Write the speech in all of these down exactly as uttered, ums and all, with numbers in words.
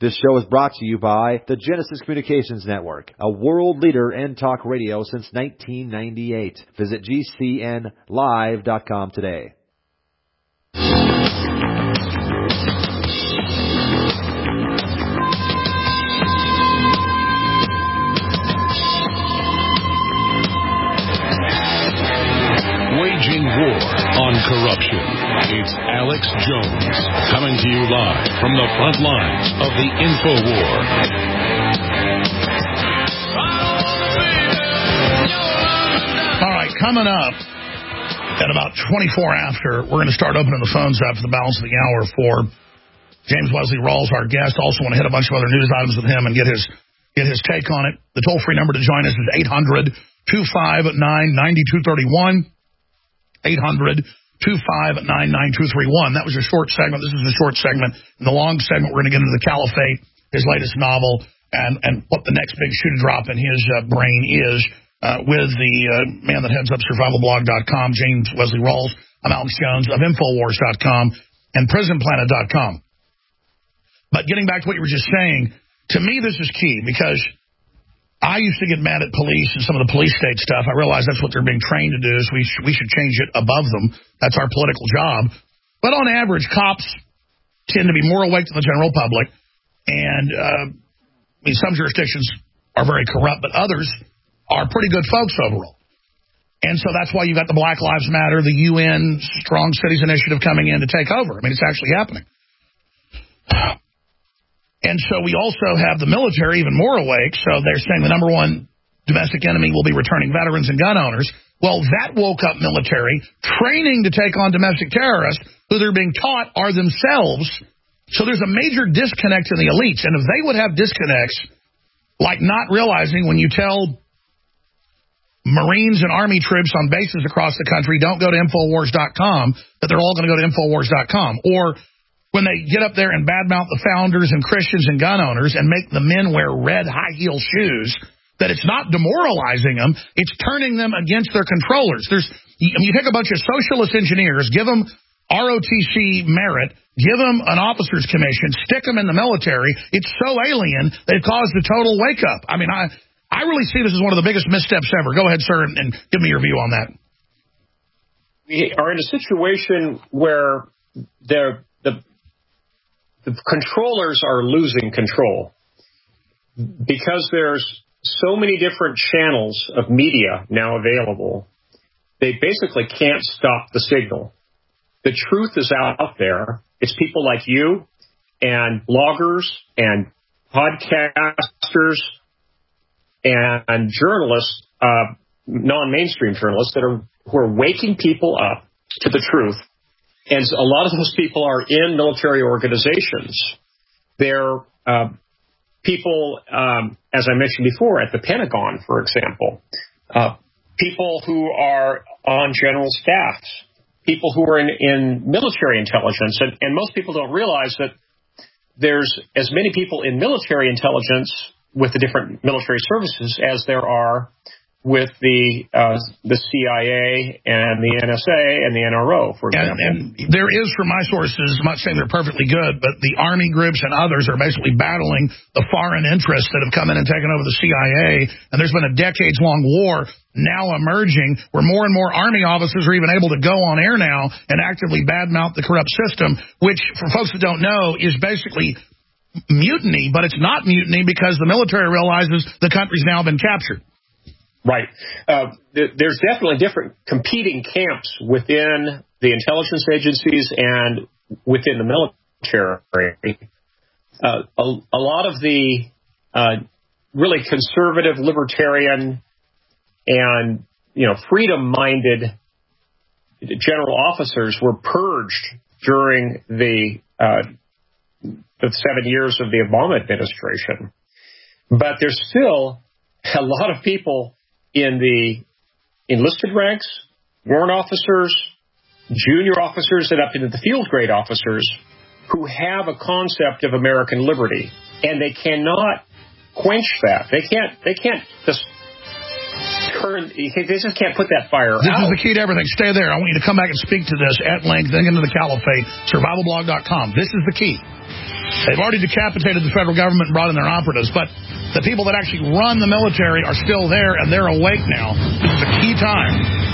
This show is brought to you by the Genesis Communications Network, a world leader in talk radio since nineteen ninety-eight. Visit G C N live dot com today. Waging war on corruption. It's Alex Jones coming to you live from the front lines of the InfoWar. All right, coming up at about twenty-four after, we're going to start opening the phones up for the balance of the hour for James Wesley Rawls, our guest. Also want to hit a bunch of other news items with him and get his get his take on it. The toll-free number to join us is eight hundred, two five nine, nine two three one. eight hundred, two five nine, nine two three one. That was a short segment. This is a short segment. In the long segment, we're going to get into the Caliphate, his latest novel, and, and what the next big shoe to drop in his uh, brain is uh, with the uh, man that heads up survival blog dot com, James Wesley Rawls. I'm Alex Jones of Infowars dot com and Prison Planet dot com. But getting back to what you were just saying, to me this is key because I used to get mad at police and some of the police state stuff. I realize that's what they're being trained to do, so we, sh we should change it above them. That's our political job. But on average, cops tend to be more awake than the general public. And, uh, I mean, some jurisdictions are very corrupt, but others are pretty good folks overall. And so that's why you got the Black Lives Matter, the U N Strong Cities Initiative coming in to take over. I mean, it's actually happening. And so we also have the military even more awake. So they're saying the number one domestic enemy will be returning veterans and gun owners. Well, that woke up military training to take on domestic terrorists who they're being taught are themselves. So there's a major disconnect in the elites. And if they would have disconnects, like not realizing when you tell Marines and Army troops on bases across the country, don't go to Infowars dot com, that they're all going to go to Infowars dot com. Or when they get up there and badmouth the founders and Christians and gun owners and make the men wear red high-heel shoes, that it's not demoralizing them, it's turning them against their controllers. There's, I mean, you take a bunch of socialist engineers, give them R O T C merit, give them an officer's commission, stick them in the military. It's so alien that it caused a total wake-up. I mean, I, I really see this as one of the biggest missteps ever. Go ahead, sir, and, and give me your view on that. We are in a situation where the the The controllers are losing control because there's so many different channels of media now available. They basically can't stop the signal. The truth is out there. It's people like you and bloggers and podcasters and journalists, uh, non-mainstream journalists that are who are waking people up to the truth. And a lot of those people are in military organizations. They're uh, people, um, as I mentioned before, at the Pentagon, for example, uh, people who are on general staffs, people who are in, in military intelligence. And, and most people don't realize that there's as many people in military intelligence with the different military services as there are with the uh, the C I A and the N S A and the N R O, for example. And, and there is, from my sources, I'm not saying they're perfectly good, but the Army groups and others are basically battling the foreign interests that have come in and taken over the C I A, and there's been a decades-long war now emerging where more and more Army officers are even able to go on air now and actively badmouth the corrupt system, which, for folks that don't know, is basically mutiny, but it's not mutiny because the military realizes the country's now been captured. Right. Uh, th there's definitely different competing camps within the intelligence agencies and within the military. Uh, a, a lot of the uh, really conservative, libertarian, and you know, freedom-minded general officers were purged during the uh, the seven years of the Obama administration. But there's still a lot of people in the enlisted ranks, warrant officers, junior officers, and up into the field grade officers who have a concept of American liberty, and they cannot quench that. They can't. They can't just turn. They just can't put that fire this out. This is the key to everything. Stay there. I want you to come back and speak to this at length. Then into the Caliphate. survival blog dot com. This is the key. They've already decapitated the federal government and brought in their operatives, but the people that actually run the military are still there, and they're awake now. This is a key time.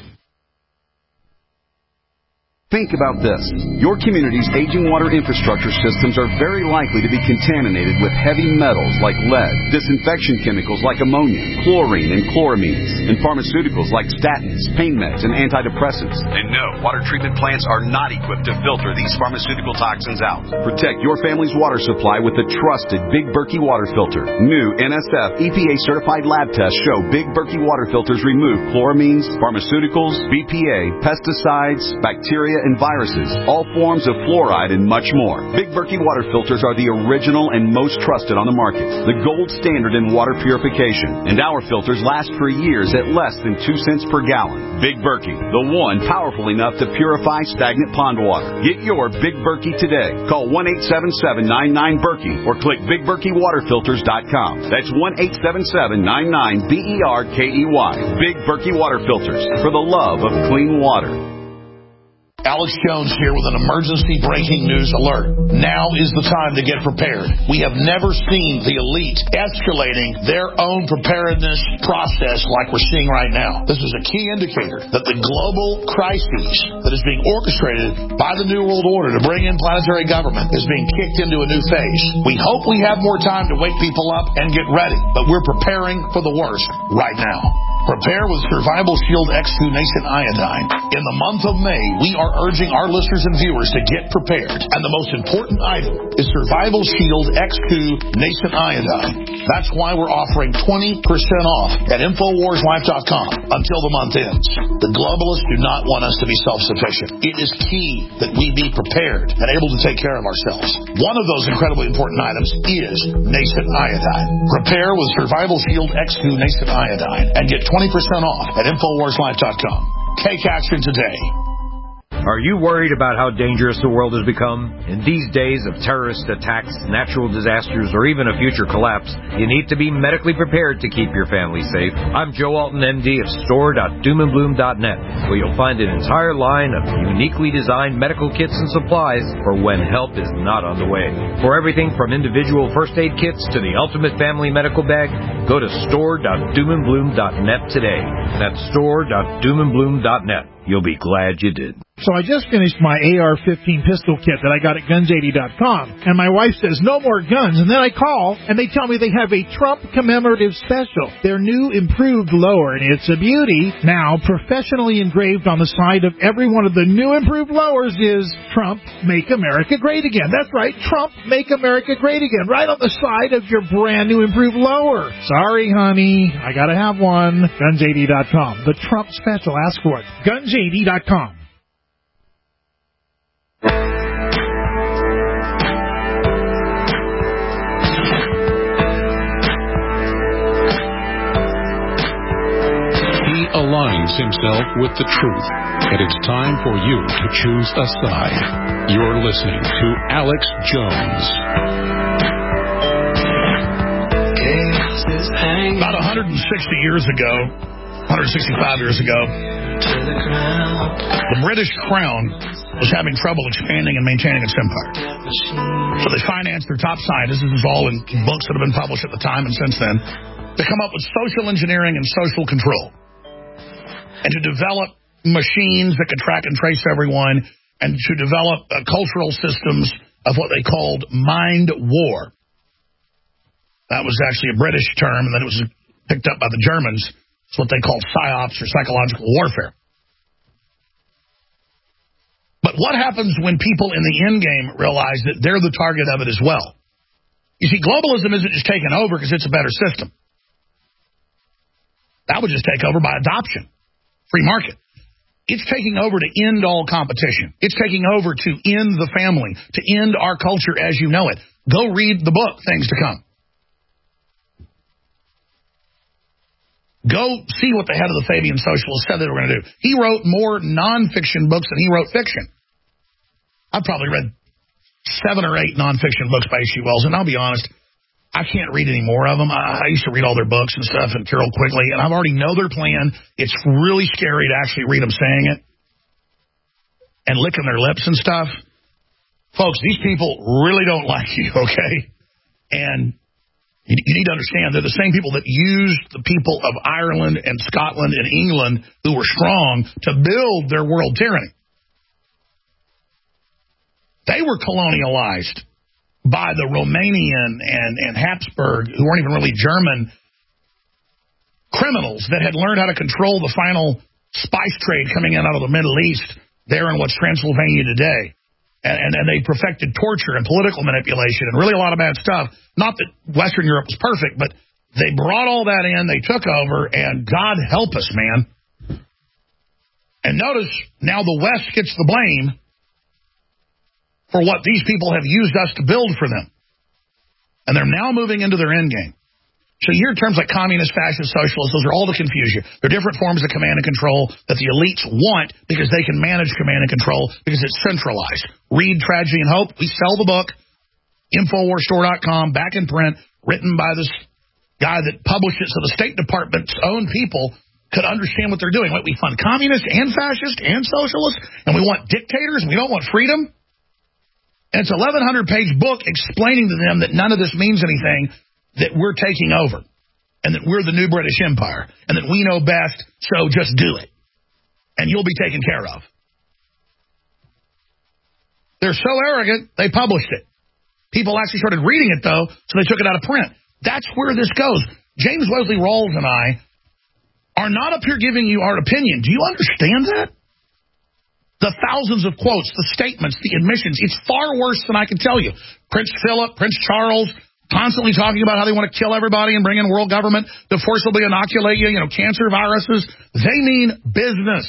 Think about this. Your community's aging water infrastructure systems are very likely to be contaminated with heavy metals like lead, disinfection chemicals like ammonia, chlorine and chloramines, and pharmaceuticals like statins, pain meds, and antidepressants. And no, water treatment plants are not equipped to filter these pharmaceutical toxins out. Protect your family's water supply with the trusted Big Berkey water filter. New N S F E P A-certified lab tests show Big Berkey water filters remove chloramines, pharmaceuticals, B P A, pesticides, bacteria, and viruses, all forms of fluoride, and much more. Big Berkey water filters are the original and most trusted on the market, the gold standard in water purification, and our filters last for years at less than two cents per gallon. Big Berkey, the one powerful enough to purify stagnant pond water. Get your Big Berkey today. Call one eight seven seven, nine nine, Berkey or click big berkey water filters dot com. That's one eight seven seven, nine nine, B E R K E Y. Big Berkey water filters, for the love of clean water. Alex Jones here with an emergency breaking news alert. Now is the time to get prepared. We have never seen the elite escalating their own preparedness process like we're seeing right now. This is a key indicator that the global crisis that is being orchestrated by the New World Order to bring in planetary government is being kicked into a new phase. We hope we have more time to wake people up and get ready, but we're preparing for the worst right now. Prepare with Survival Shield X two Nascent Iodine. In the month of May, we are urging our listeners and viewers to get prepared. And the most important item is Survival Shield X two Nascent Iodine. That's why we're offering twenty percent off at Infowars Life dot com until the month ends. The globalists do not want us to be self-sufficient. It is key that we be prepared and able to take care of ourselves. One of those incredibly important items is Nascent Iodine. Prepare with Survival Shield X two Nascent Iodine and get twenty percent off at Infowars Life dot com. Take action today. Are you worried about how dangerous the world has become? In these days of terrorist attacks, natural disasters, or even a future collapse, you need to be medically prepared to keep your family safe. I'm Joe Alton, M D of store dot doom and bloom dot net, where you'll find an entire line of uniquely designed medical kits and supplies for when help is not on the way. For everything from individual first aid kits to the ultimate family medical bag, go to store dot doom and bloom dot net today. That's store dot doom and bloom dot net. You'll be glad you did. So I just finished my A R fifteen pistol kit that I got at guns eighty dot com, and my wife says, no more guns, and then I call, and they tell me they have a Trump commemorative special, their new improved lower, and it's a beauty. Now, professionally engraved on the side of every one of the new improved lowers is Trump, Make America Great Again. That's right, Trump, Make America Great Again, right on the side of your brand new improved lower. Sorry, honey, I gotta have one. guns eighty dot com, the Trump special, ask for it. guns eighty dot com. Aligns himself with the truth, and it's time for you to choose a side. You're listening to Alex Jones. About one hundred sixty years ago, one hundred sixty-five years ago, the British Crown was having trouble expanding and maintaining its empire. So they financed their top scientists, this is all in books that have been published at the time and since then, to come up with social engineering and social control, and to develop machines that could track and trace everyone, and to develop uh, cultural systems of what they called mind war. That was actually a British term, and then it was picked up by the Germans. It's what they called psyops, or psychological warfare. But what happens when people in the end game realize that they're the target of it as well? You see, globalism isn't just taking over because it's a better system. That would just take over by adoption. Free market. It's taking over to end all competition. It's taking over to end the family, to end our culture as you know it. Go read the book, Things to Come. Go see what the head of the Fabian Socialists said they were going to do. He wrote more nonfiction books than he wrote fiction. I've probably read seven or eight nonfiction books by H G Wells, and I'll be honest, I can't read any more of them. I, I used to read all their books and stuff, and Carol Quigley, and I already know their plan. It's really scary to actually read them saying it and licking their lips and stuff. Folks, these people really don't like you, okay? And you, you need to understand they're the same people that used the people of Ireland and Scotland and England who were strong to build their world tyranny. They were colonialized by the Romanian and, and Habsburg, who weren't even really German criminals that had learned how to control the final spice trade coming in out of the Middle East there in what's Transylvania today. And, and, and they perfected torture and political manipulation and really a lot of bad stuff. Not that Western Europe was perfect, but they brought all that in, they took over, and God help us, man. And notice now the West gets the blame for what these people have used us to build for them. And they're now moving into their end game. So you hear terms like communist, fascist, socialist, those are all to confuse you. They're different forms of command and control that the elites want because they can manage command and control because it's centralized. Read Tragedy and Hope. We sell the book, Infowars Store dot com, back in print, written by this guy that published it so the State Department's own people could understand what they're doing. Like, we fund communists and fascists and socialists, and we want dictators, and we don't want freedom. And it's an eleven hundred page book explaining to them that none of this means anything, that we're taking over, and that we're the new British Empire, and that we know best, so just do it, and you'll be taken care of. They're so arrogant, they published it. People actually started reading it, though, so they took it out of print. That's where this goes. James Wesley Rawls and I are not up here giving you our opinion. Do you understand that? The thousands of quotes, the statements, the admissions, it's far worse than I can tell you. Prince Philip, Prince Charles, constantly talking about how they want to kill everybody and bring in world government to forcibly inoculate you, you know, cancer viruses. They mean business.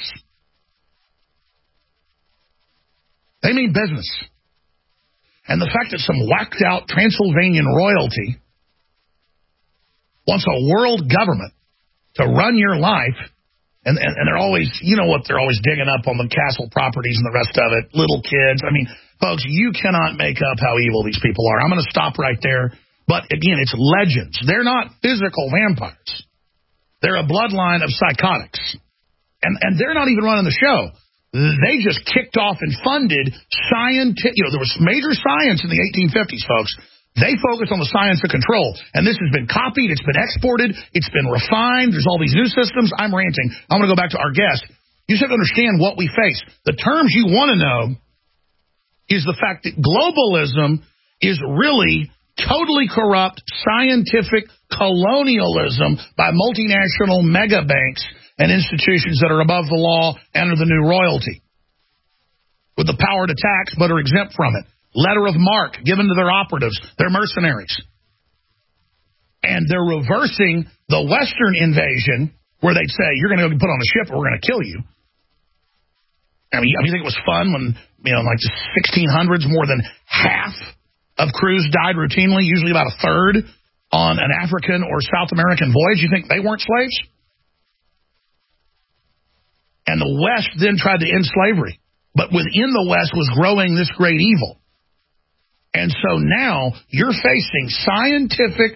They mean business. And the fact that some whacked out Transylvanian royalty wants a world government to run your life, and, and, and they're always, you know what, they're always digging up on the castle properties and the rest of it, little kids. I mean, folks, you cannot make up how evil these people are. I'm going to stop right there. But, again, it's legends. They're not physical vampires. They're a bloodline of psychotics. And and they're not even running the show. They just kicked off and funded scientific, you know, there was major science in the eighteen fifties, folks. They focused on the science of control. And this has been copied. It's been exported. It's been refined. There's all these new systems. I'm ranting. I'm going to go back to our guest. You just have to understand what we face. The terms you want to know is the fact that globalism is really totally corrupt scientific colonialism by multinational mega banks and institutions that are above the law and are the new royalty, with the power to tax but are exempt from it. Letter of marque given to their operatives, their mercenaries. And they're reversing the Western invasion where they'd say, you're going to go put on a ship or we're going to kill you. I mean, you think it was fun when, you know, like the sixteen hundreds, more than half of crews died routinely, usually about a third, on an African or South American voyage? You think they weren't slaves? And the West then tried to end slavery. But within the West was growing this great evil. And so now you're facing scientific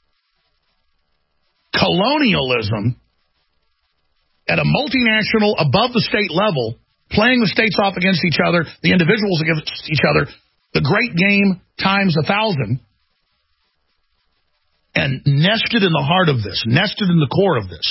colonialism at a multinational, above the state level, playing the states off against each other, the individuals against each other, the great game times a thousand. And nested in the heart of this, nested in the core of this,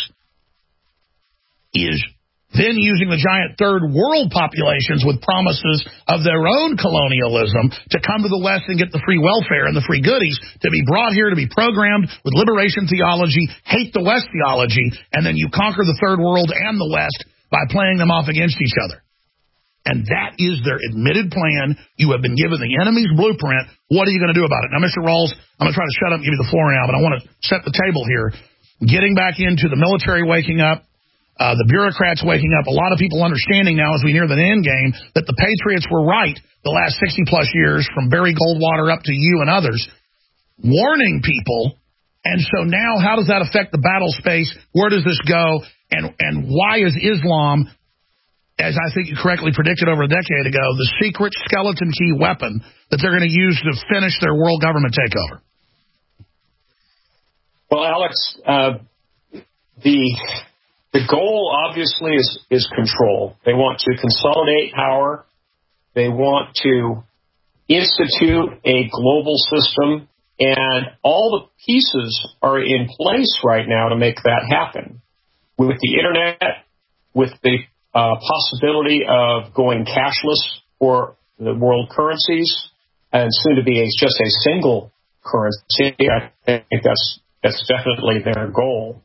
is then using the giant third world populations with promises of their own colonialism to come to the West and get the free welfare and the free goodies, to be brought here to be programmed with liberation theology, hate the West theology, and then you conquer the third world and the West by playing them off against each other. And that is their admitted plan. You have been given the enemy's blueprint. What are you going to do about it? Now, Mister Rawls, I'm going to try to shut up and give you the floor now, but I want to set the table here. Getting back into the military waking up, uh, the bureaucrats waking up, a lot of people understanding now as we near the end game that the Patriots were right the last sixty plus years, from Barry Goldwater up to you and others, warning people. And so now how does that affect the battle space? Where does this go? And, and why is Islam, as I think you correctly predicted over a decade ago, the secret skeleton key weapon that they're going to use to finish their world government takeover? Well, Alex, uh, the the goal obviously is, is control. They want to consolidate power. They want to institute a global system, and all the pieces are in place right now to make that happen. With the internet, with the uh, possibility of going cashless for the world currencies, and soon to be a, just a single currency, I think that's that's definitely their goal.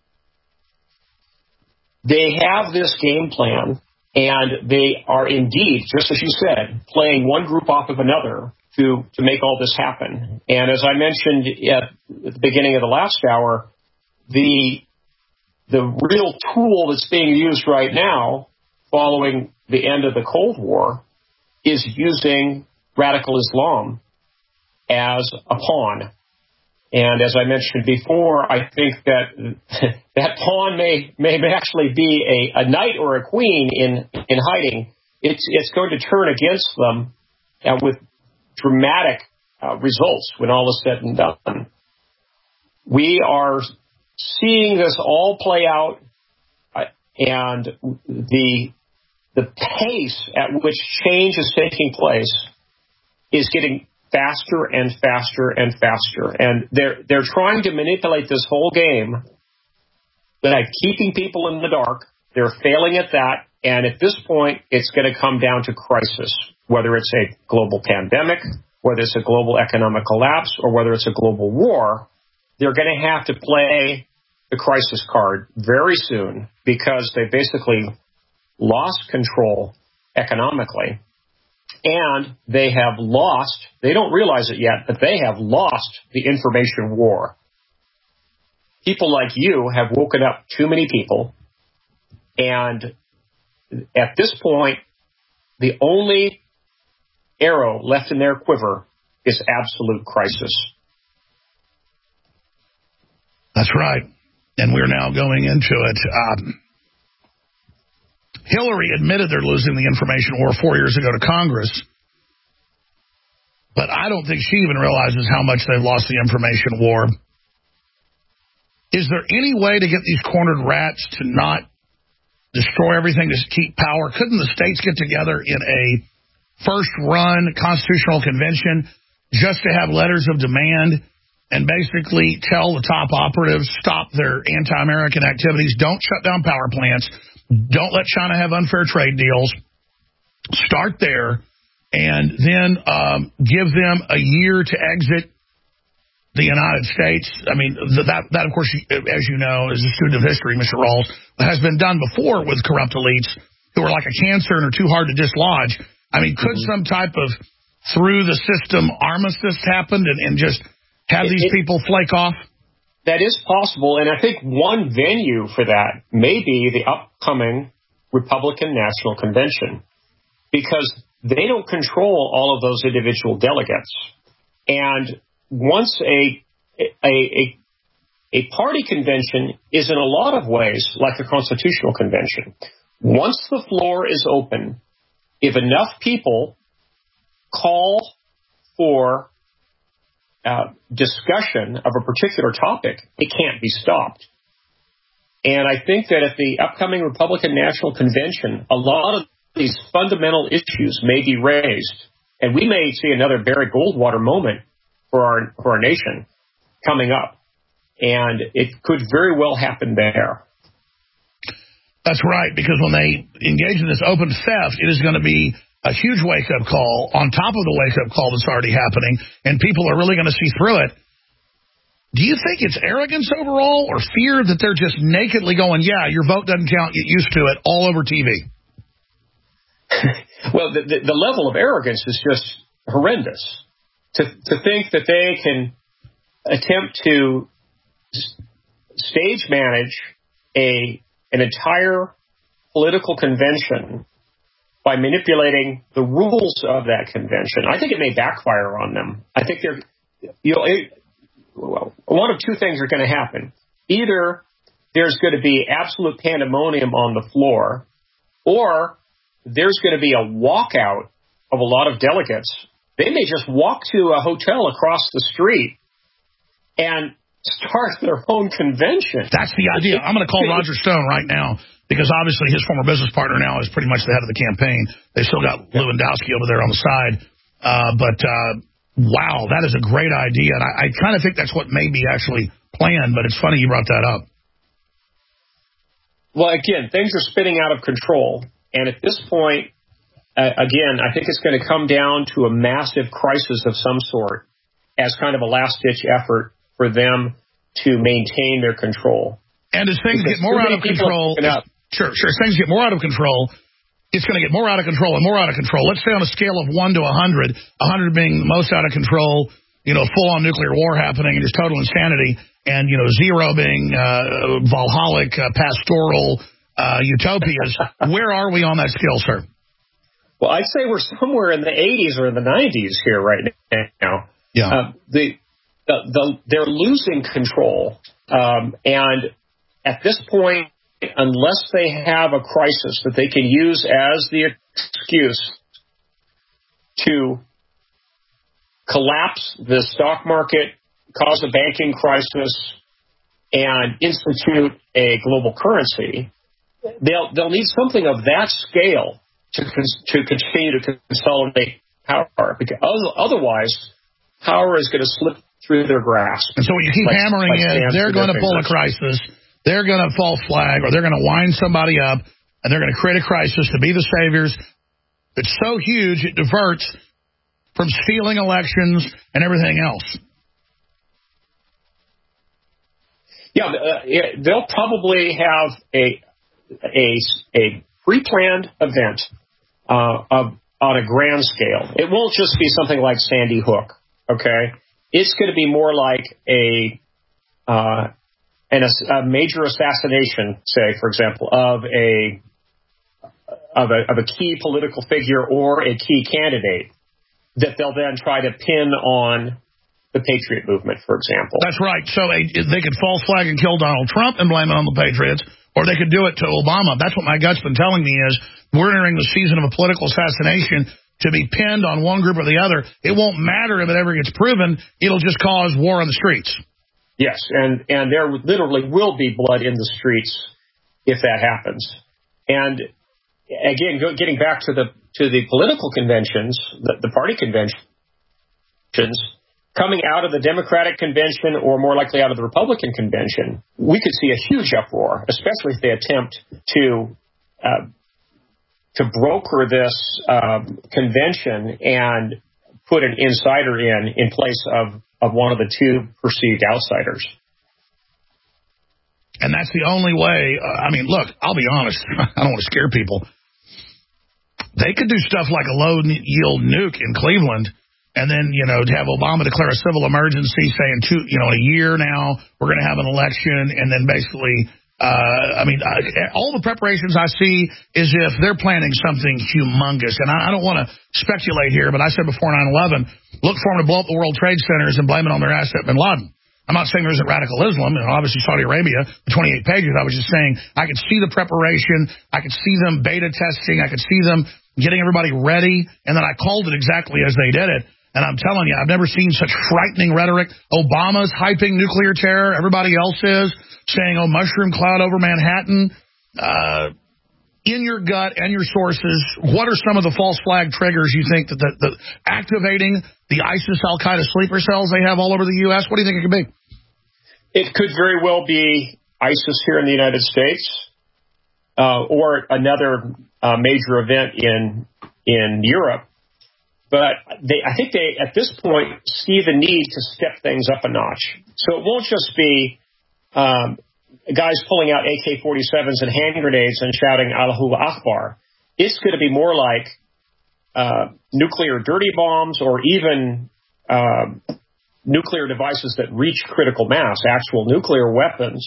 They have this game plan, and they are indeed, just as you said, playing one group off of another to, to make all this happen. And as I mentioned at the beginning of the last hour, the the real tool that's being used right now, following the end of the Cold War, is using radical Islam as a pawn. And as I mentioned before, I think that that pawn may may actually be a, a knight or a queen in, in hiding. It's it's going to turn against them uh, with dramatic uh, results when all is said and done. We are seeing this all play out, uh, and the the pace at which change is taking place is getting faster and faster and faster. And they're they're trying to manipulate this whole game by keeping people in the dark. They're failing at that. And at this point, it's going to come down to crisis, whether it's a global pandemic, whether it's a global economic collapse, or whether it's a global war. They're going to have to play the crisis card very soon because they basically lost control economically. And they have lost, they don't realize it yet, but they have lost the information war. People like you have woken up too many people. And at this point, the only arrow left in their quiver is absolute crisis. That's right. And we're now going into it. Um, Hillary admitted they're losing the information war four years ago to Congress, but I don't think she even realizes how much they've lost the information war. Is there any way to get these cornered rats to not destroy everything to keep power? Couldn't the states get together in a first-run constitutional convention just to have letters of demand and basically tell the top operatives, stop their anti-American activities, don't shut down power plants, don't let China have unfair trade deals. Start there, and then um, give them a year to exit the United States. I mean, that, that, of course, as you know, as a student of history, Mister Rawls, has been done before with corrupt elites who are like a cancer and are too hard to dislodge. I mean, could mm-hmm. some type of through-the-system armistice happen and, and just have it, these it, people flake off? That is possible, and I think one venue for that may be the upcoming Republican National Convention, because they don't control all of those individual delegates. And once a a, a, a party convention is in a lot of ways like a constitutional convention. Once the floor is open, if enough people call for Uh, discussion of a particular topic, it can't be stopped. And I think that at the upcoming Republican National Convention, a lot of these fundamental issues may be raised, and we may see another Barry Goldwater moment for our for our nation coming up. And it could very well happen there. That's right, because when they engage in this open theft, it is going to be a huge wake-up call on top of the wake-up call that's already happening, and people are really going to see through it. Do you think it's arrogance overall or fear that they're just nakedly going, yeah, your vote doesn't count, get used to it, all over T V? Well, the, the, the level of arrogance is just horrendous. To, to think that they can attempt to stage manage a an entire political convention by manipulating the rules of that convention, I think it may backfire on them. I think they're, you know, it, well, one of two things are going to happen. Either there's going to be absolute pandemonium on the floor, or there's going to be a walkout of a lot of delegates. They may just walk to a hotel across the street and start their own convention. That's the idea. I'm going to call Roger Stone right now, because obviously his former business partner now is pretty much the head of the campaign. They've still got Lewandowski over there on the side. Uh, but, uh, wow, that is a great idea. And I, I kind of think that's what may be actually planned, but it's funny you brought that up. Well, again, things are spinning out of control. And at this point, uh, again, I think it's going to come down to a massive crisis of some sort as kind of a last-ditch effort for them to maintain their control. And as things because get more out of control, sure, sure, as things get more out of control, it's going to get more out of control and more out of control. Let's say on a scale of one to one hundred, one hundred being the most out of control, you know, full-on nuclear war happening and just total insanity, and, you know, zero being uh, Valhalic, uh, pastoral uh, utopias. Where are we on that scale, sir? Well, I'd say we're somewhere in the eighties or in the nineties here right now. Yeah. Uh, the, the, the they're losing control, um, and at this point, unless they have a crisis that they can use as the excuse to collapse the stock market, cause a banking crisis, and institute a global currency, they'll they'll need something of that scale to to continue to consolidate power. Because otherwise, power is going to slip through their grasp. And so what you keep like, hammering like is they're going to pull a crisis, they're going to false flag, or they're going to wind somebody up, and they're going to create a crisis to be the saviors. It's so huge it diverts from stealing elections and everything else. Yeah, uh, they'll probably have a a, a pre-planned event uh, of, on a grand scale. It won't just be something like Sandy Hook, okay? It's going to be more like a uh, an, a major assassination, say, for example, of a of a of a key political figure or a key candidate that they'll then try to pin on the Patriot movement, for example. That's right. So they, they could false flag and kill Donald Trump and blame it on the Patriots, or they could do it to Obama. That's what my gut's been telling me is we're entering the season of a political assassination to be pinned on one group or the other. It won't matter if it ever gets proven. It'll just cause war on the streets. Yes, and, and there literally will be blood in the streets if that happens. And again, go, getting back to the to the political conventions, the, the party conventions, coming out of the Democratic convention or more likely out of the Republican convention, we could see a huge uproar, especially if they attempt to uh, to broker this uh, convention and put an insider in in place of, of one of the two perceived outsiders. And that's the only way. Uh, I mean, look, I'll be honest. I don't want to scare people. They could do stuff like a low-yield nuke in Cleveland, and then, you know, to have Obama declare a civil emergency, saying, two, you know, in a year now, we're going to have an election, and then basically, uh, I mean, uh, all the preparations I see is if they're planning something humongous. And I, I don't want to speculate here, but I said before nine eleven, look for them to blow up the World Trade Centers and blame it on their asset, bin Laden. I'm not saying there isn't radical Islam, and obviously Saudi Arabia, the twenty-eight pages. I was just saying I could see the preparation. I could see them beta testing. I could see them getting everybody ready, and then I called it exactly as they did it. And I'm telling you, I've never seen such frightening rhetoric. Obama's hyping nuclear terror. Everybody else is saying, oh, mushroom cloud over Manhattan. Uh, in your gut and your sources, what are some of the false flag triggers you think that the, the activating the ISIS Al-Qaeda sleeper cells they have all over the U S? What do you think it could be? It could very well be ISIS here in the United States, uh, or another uh, major event in in Europe. But they, I think they, at this point, see the need to step things up a notch. So it won't just be um, guys pulling out A K forty-sevens and hand grenades and shouting Allahu Akbar. It's going to be more like uh, nuclear dirty bombs or even uh, nuclear devices that reach critical mass, actual nuclear weapons,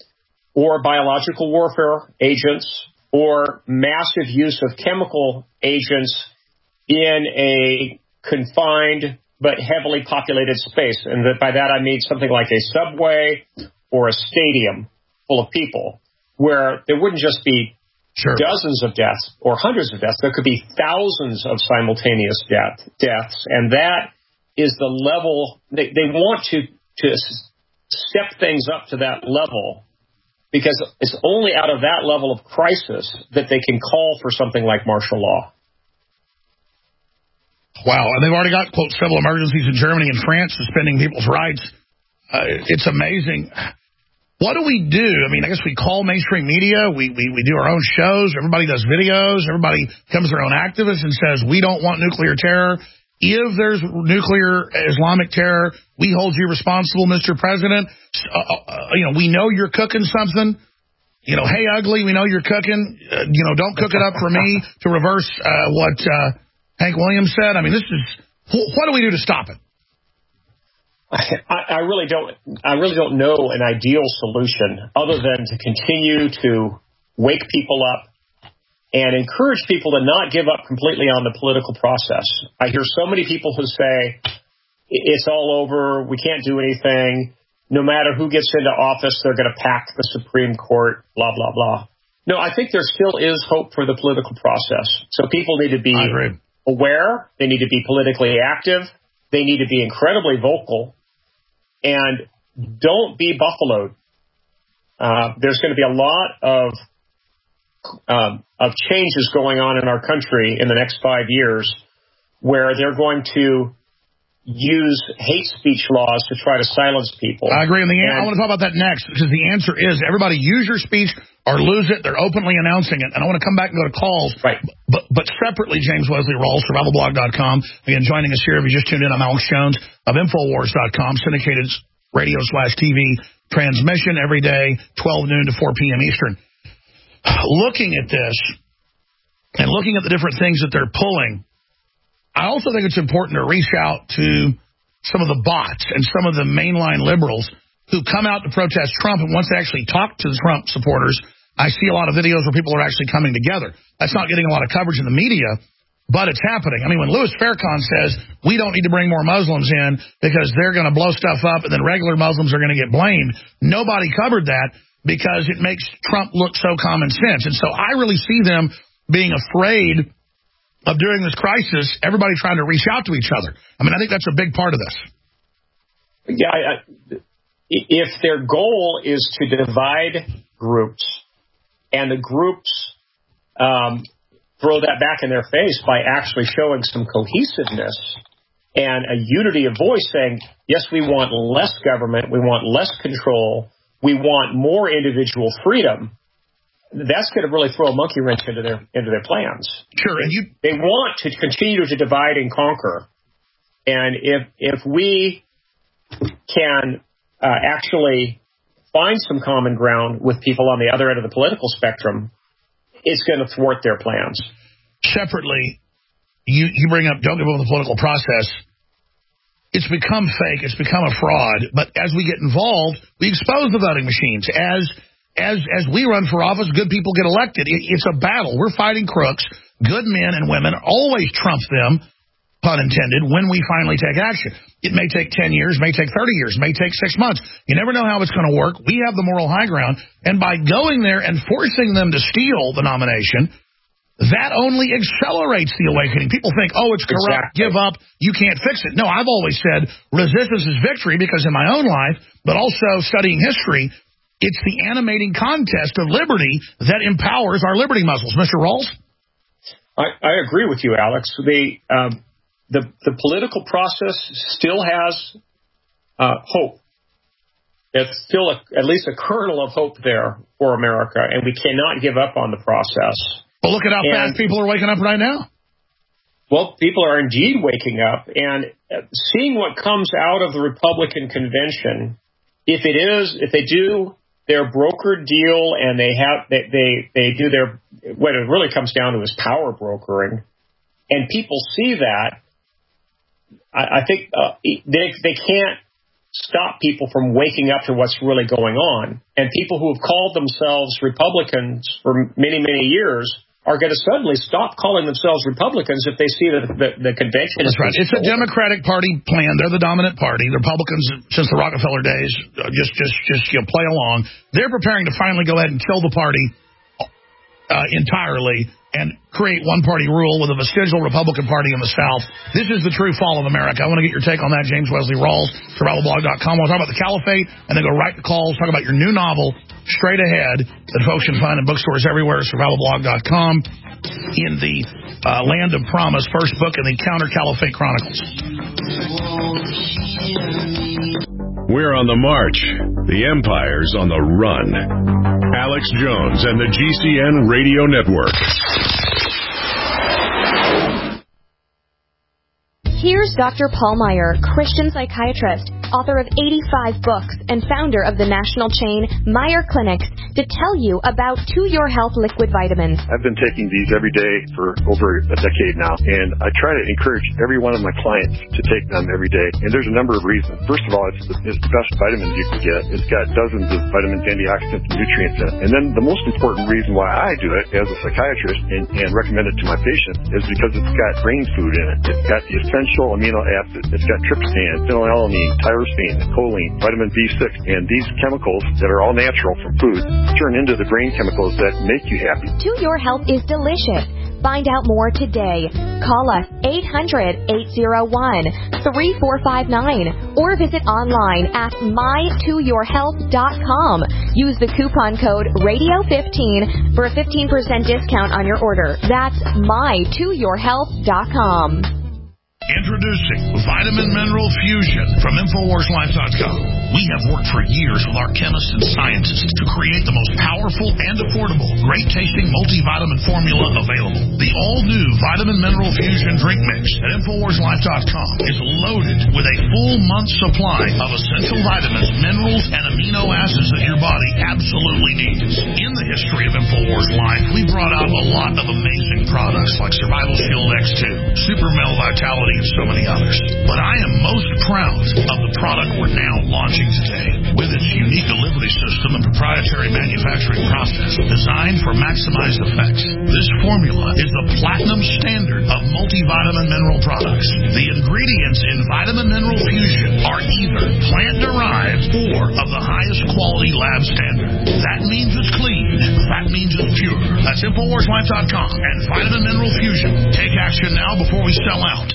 or biological warfare agents, or massive use of chemical agents in a confined but heavily populated space. And that, by that I mean something like a subway or a stadium full of people, where there wouldn't just be sure. dozens of deaths or hundreds of deaths. There could be thousands of simultaneous death, deaths. And that is the level, they, they want to, to step things up to that level, because it's only out of that level of crisis that they can call for something like martial law. Wow, and they've already got, quote, civil emergencies in Germany and France suspending people's rights. Uh, it's amazing. What do we do? I mean, I guess we call mainstream media. We, we, we do our own shows. Everybody does videos. Everybody becomes their own activist and says, we don't want nuclear terror. If there's nuclear Islamic terror, we hold you responsible, Mister President. Uh, uh, you know, we know you're cooking something. You know, hey, ugly, we know you're cooking. Uh, you know, don't cook it up for me to reverse uh, what uh, Hank Williams said. I mean, this is, what do we do to stop it? I, I really don't. I really don't know an ideal solution other than to continue to wake people up and encourage people to not give up completely on the political process. I hear so many people who say it's all over. We can't do anything. No matter who gets into office, they're going to pack the Supreme Court, blah, blah, blah. No, I think there still is hope for the political process. So people need to be aware. They need to be politically active. They need to be incredibly vocal. And don't be buffaloed. Uh, there's going to be a lot of um, of changes going on in our country in the next five years where they're going to use hate speech laws to try to silence people. I agree. And the, and I want to talk about that next, because the answer is everybody use your speech or lose it. They're openly announcing it. And I want to come back and go to calls. Right. But but separately, James Wesley Rawls, survival blog dot com. Again, joining us here, if you just tuned in, I'm Alex Jones of Infowars dot com, syndicated radio slash T V transmission every day, twelve noon to four p.m. Eastern. Looking at this and looking at the different things that they're pulling, I also think it's important to reach out to some of the bots and some of the mainline liberals who come out to protest Trump, and once they actually talk to the Trump supporters, I see a lot of videos where people are actually coming together. That's not getting a lot of coverage in the media, but it's happening. I mean, when Louis Farrakhan says, we don't need to bring more Muslims in because they're going to blow stuff up and then regular Muslims are going to get blamed, nobody covered that because it makes Trump look so common sense. And so I really see them being afraid of during this crisis, everybody trying to reach out to each other. I mean, I think that's a big part of this. Yeah, I, I, if their goal is to divide groups and the groups um, throw that back in their face by actually showing some cohesiveness and a unity of voice saying, yes, we want less government, we want less control, we want more individual freedom, that's going to really throw a monkey wrench into their into their plans. Sure, and you they want to continue to divide and conquer, and if if we can uh, actually find some common ground with people on the other end of the political spectrum, it's going to thwart their plans. Separately, you you bring up don't give up on the political process. It's become fake. It's become a fraud. But as we get involved, we expose the voting machines. As As as we run for office, good people get elected. It, it's a battle. We're fighting crooks. Good men and women always trump them, pun intended, when we finally take action. It may take ten years, may take thirty years, may take six months. You never know how it's going to work. We have the moral high ground. And by going there and forcing them to steal the nomination, that only accelerates the awakening. People think, oh, it's corrupt, exactly. Give up, you can't fix it. No, I've always said resistance is victory because in my own life, but also studying history, it's the animating contest of liberty that empowers our liberty muscles. Mister Rawls? I, I agree with you, Alex. The um, the, the political process still has uh, hope. There's still a, at least a kernel of hope there for America, and we cannot give up on the process. Well, look at how and, fast people are waking up right now. Well, people are indeed waking up, and seeing what comes out of the Republican convention, if it is, if they do their brokered deal and they have they, they they do their what it really comes down to is power brokering, and people see that, I, I think uh, they they can't stop people from waking up to what's really going on. And people who have called themselves Republicans for many many years are going to suddenly stop calling themselves Republicans if they see that the, the convention That's is right. It's a Democratic Party plan. They're the dominant party. The Republicans, since the Rockefeller days, just just just you know, play along. They're preparing to finally go ahead and kill the party uh, entirely and create one-party rule with a vestigial Republican Party in the South. This is the true fall of America. I want to get your take on that, James Wesley Rawls, survival blog dot com. We'll talk about the caliphate and then go right to calls, talk about your new novel, Straight Ahead, that folks can find in bookstores everywhere, survival blog dot com. in the uh, Land of Promise, first book in the Counter Caliphate Chronicles. We're on the march. The Empire's on the run. Alex Jones and the G C N Radio Network. Here's Doctor Paul Meyer, Christian psychiatrist, author of eighty-five books, and founder of the national chain Meyer Clinics, to tell you about To Your Health liquid vitamins. I've been taking these every day for over a decade now, and I try to encourage every one of my clients to take them every day. And there's a number of reasons. First of all, it's the, it's the best vitamins you can get. It's got dozens of vitamins, antioxidants, and nutrients in it. And then the most important reason why I do it as a psychiatrist and, and recommend it to my patients is because it's got brain food in it. It's got the essential amino acids. It's got tryptophan, phenylalanine, tyrosine, choline, vitamin B six, and these chemicals that are all natural from food turn into the brain chemicals that make you happy. To Your Health is delicious. Find out more today. Call us eight hundred, eight oh one, three four five nine or visit online at my to your health dot com. Use the coupon code radio fifteen for a fifteen percent discount on your order. That's my to your health dot com. Introducing Vitamin Mineral Fusion from Infowars Life dot com. We have worked for years with our chemists and scientists to create the most powerful and affordable, great-tasting multivitamin formula available. The all-new Vitamin Mineral Fusion drink mix at Infowars Life dot com is loaded with a full month's supply of essential vitamins, minerals, and amino acids that your body absolutely needs. In the history of Infowars Life, we brought out a lot of amazing products like Survival Shield X two, Super Mel Vitality, and so many others. But I am most proud of the product we're now launching today. With its unique delivery system and proprietary manufacturing process designed for maximized effects, this formula is the platinum standard of multivitamin mineral products. The ingredients in Vitamin Mineral Fusion are either plant-derived or of the highest quality lab standard. That means it's clean. That means it's pure. That's Infowars Life dot com and Vitamin Mineral Fusion. Take action now before we sell out.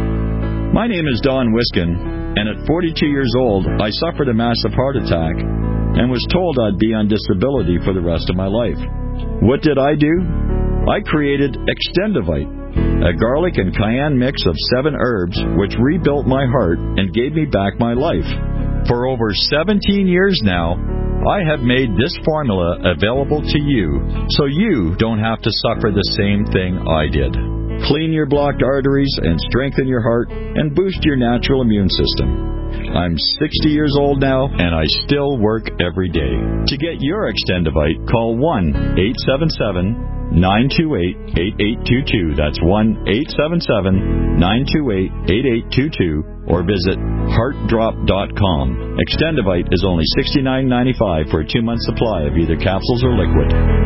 My name is Don Wiskin, and at forty-two years old, I suffered a massive heart attack and was told I'd be on disability for the rest of my life. What did I do? I created Extendivite, a garlic and cayenne mix of seven herbs which rebuilt my heart and gave me back my life. For over seventeen years now, I have made this formula available to you so you don't have to suffer the same thing I did. Clean your blocked arteries and strengthen your heart and boost your natural immune system. I'm sixty years old now, and I still work every day. To get your Extendivite, call one eight seven seven, nine two eight, eight eight two two. That's one eight seven seven, nine two eight, eight eight two two, or visit heart drop dot com. Extendivite is only sixty-nine ninety-five for a two-month supply of either capsules or liquid.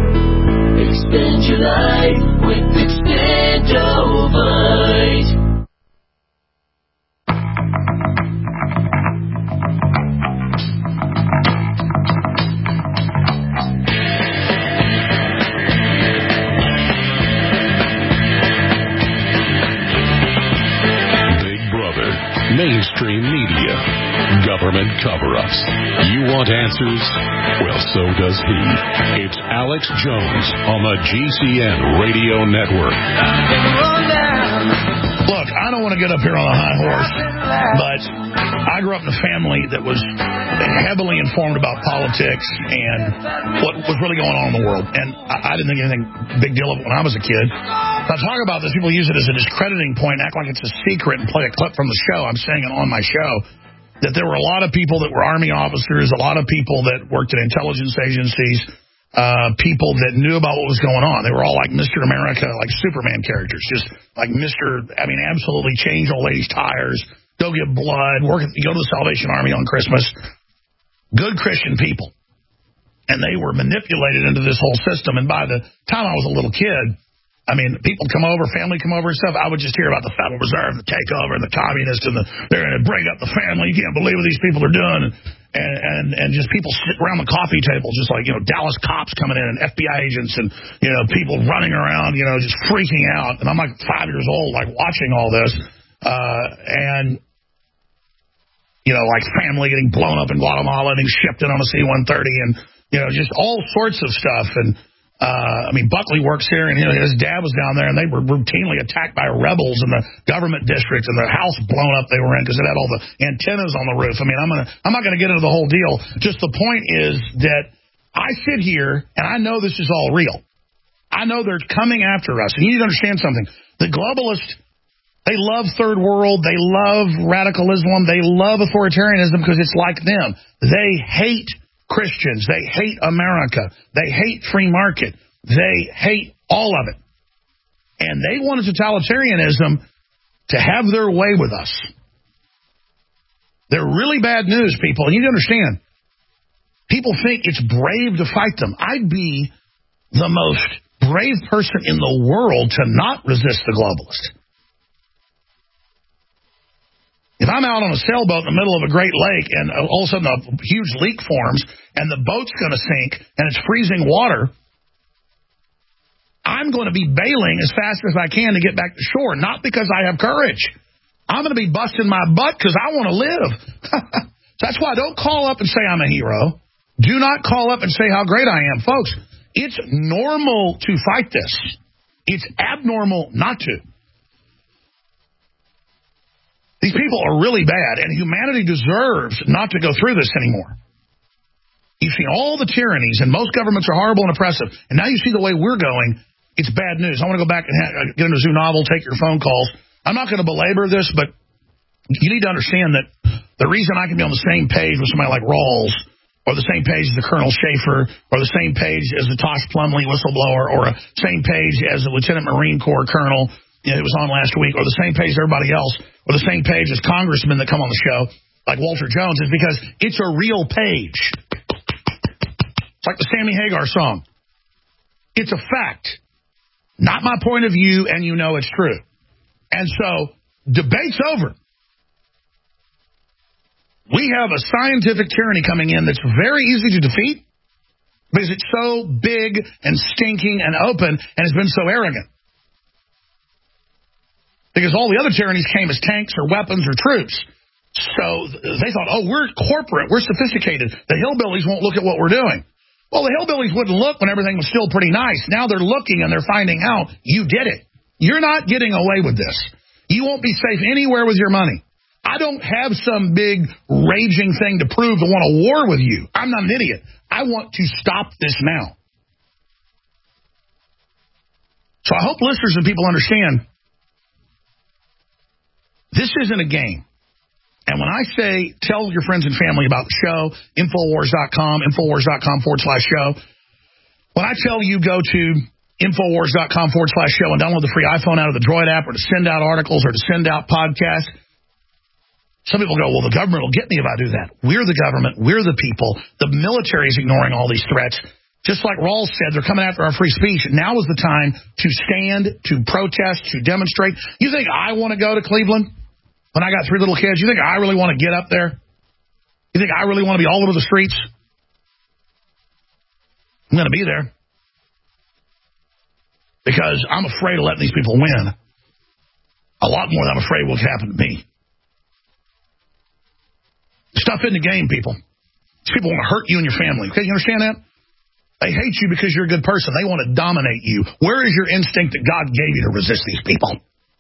Extend your life with Extendovite. Mainstream media, government cover-ups. You want answers? Well, so does he. It's Alex Jones on the G C N Radio Network. Look, I don't want to get up here on a high horse, but I grew up in a family that was heavily informed about politics and what was really going on in the world. And I, I didn't think anything big deal of it when I was a kid. If I talk about this, people use it as a discrediting point, act like it's a secret, and play a clip from the show. I'm saying it on my show, that there were a lot of people that were Army officers, a lot of people that worked at intelligence agencies, uh, people that knew about what was going on. They were all like Mister America, like Superman characters, just like Mister I mean, absolutely change old ladies' tires, go get blood, work at, go to the Salvation Army on Christmas. Good Christian people. And they were manipulated into this whole system. And by the time I was a little kid, I mean, people come over, family come over and stuff. I would just hear about the Federal Reserve, the takeover, and the communists, and the, they're going to break up the family. You can't believe what these people are doing. And, and, and just people sit around the coffee table, just like, you know, Dallas cops coming in and F B I agents and, you know, people running around, you know, just freaking out. And I'm like five years old, like watching all this. Uh, and, you know, like family getting blown up in Guatemala and being shipped in on a C one thirty and, you know, just all sorts of stuff. And, Uh, I mean, Buckley works here, and you know, his dad was down there, and they were routinely attacked by rebels in the government district, and the house blown up they were in because it had all the antennas on the roof. I mean, I'm gonna, I'm not going to get into the whole deal. Just the point is that I sit here, and I know this is all real. I know they're coming after us, and you need to understand something. The globalists, they love third world, they love radical Islam, they love authoritarianism because it's like them. They hate Christians. They hate America. They hate free market. They hate all of it. And they wanted totalitarianism to have their way with us. They're really bad news, people. And you need to understand, people think it's brave to fight them. I'd be the most brave person in the world to not resist the globalists. If I'm out on a sailboat in the middle of a great lake and all of a sudden a huge leak forms and the boat's going to sink and it's freezing water, I'm going to be bailing as fast as I can to get back to shore, not because I have courage. I'm going to be busting my butt because I want to live. That's why don't call up and say I'm a hero. Do not call up and say how great I am. Folks, it's normal to fight this. It's abnormal not to. These people are really bad, and humanity deserves not to go through this anymore. You've seen all the tyrannies, and most governments are horrible and oppressive, and now you see the way we're going. It's bad news. I want to go back and ha- get into Zoo Novel, take your phone calls. I'm not going to belabor this, but you need to understand that the reason I can be on the same page with somebody like Rawls, or the same page as the Colonel Schaefer, or the same page as the Tosh Plumley whistleblower, or the same page as the Lieutenant Marine Corps Colonel, you know, it was on last week, or the same page as everybody else, or the same page as congressmen that come on the show, like Walter Jones, is because it's a real page. It's like the Sammy Hagar song. It's a fact. Not my point of view, and you know it's true. And so, debate's over. We have a scientific tyranny coming in that's very easy to defeat because it's so big and stinking and open and has been so arrogant. Because all the other tyrannies came as tanks or weapons or troops. So they thought, oh, we're corporate, we're sophisticated. The hillbillies won't look at what we're doing. Well, the hillbillies wouldn't look when everything was still pretty nice. Now they're looking and they're finding out you did it. You're not getting away with this. You won't be safe anywhere with your money. I don't have some big raging thing to prove to want a war with you. I'm not an idiot. I want to stop this now. So I hope listeners and people understand this isn't a game. And when I say tell your friends and family about the show, Infowars dot com, Infowars dot com forward slash show. When I tell you go to Infowars dot com forward slash show and download the free iPhone out of the Droid app or to send out articles or to send out podcasts, some people go, well, the government will get me if I do that. We're the government. We're the people. The military is ignoring all these threats. Just like Rawls said, they're coming after our free speech. Now is the time to stand, to protest, to demonstrate. You think I want to go to Cleveland? When I got three little kids, you think I really want to get up there? You think I really want to be all over the streets? I'm going to be there. Because I'm afraid of letting these people win. A lot more than I'm afraid will happen to me. Stuff in the game, people. These people want to hurt you and your family. Okay, you understand that? They hate you because you're a good person. They want to dominate you. Where is your instinct that God gave you to resist these people?